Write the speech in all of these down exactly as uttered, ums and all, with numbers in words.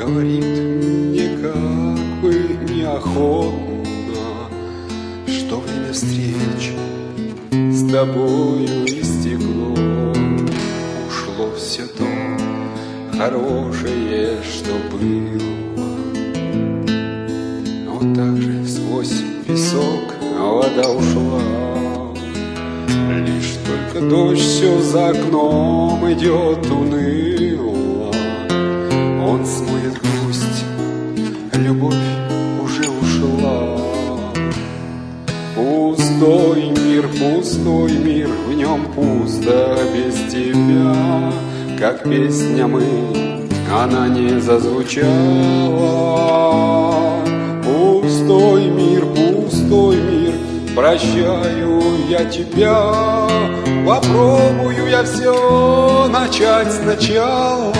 говорит мне как бы неохотно, что время встреч с тобою истекло. Ушло все то хорошее, что было. Вот так же сквозь песок вода ушла. Лишь только дождь все за окном идет уныло. Он смоет грусть, любовь уже ушла. Пустой мир, пустой мир, в нем пусто без тебя. Как песня мы, она не зазвучала. Пустой мир, пустой мир, прощаю я тебя. Попробую я все начать сначала.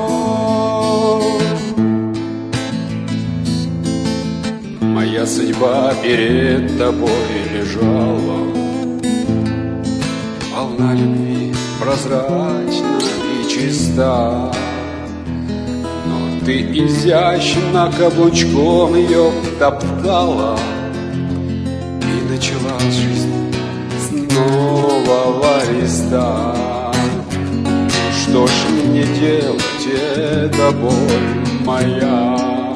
Моя судьба перед тобой лежала, полна любви, прозрачна и чиста. Но ты изящно каблучком ее топтала, и началась жизнь с нового листа. Что ж мне делать, это боль моя.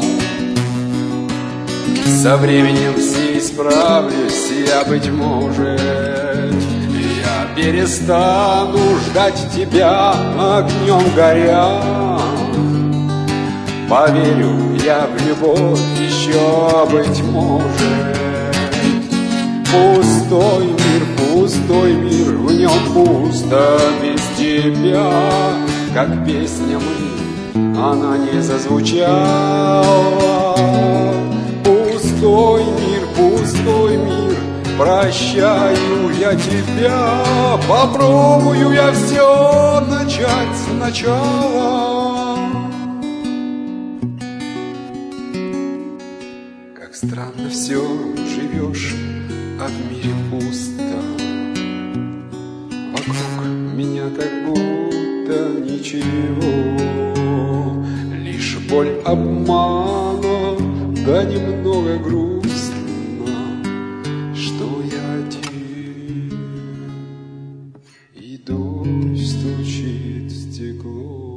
Со временем с ней справлюсь я, быть может. Я перестану ждать тебя огнем горя. Поверю я в любовь еще, быть может. Пустой мир, пустой мир, в нем пусто без тебя. Как песня мы, она не зазвучала. Пустой мир, пустой мир, прощаю я тебя. Попробую я все начать сначала. Как странно все живешь, а в мире пусто. Вокруг меня как будто ничего, лишь боль обмана, да немного грустно, что я один, и дождь стучит в стекло.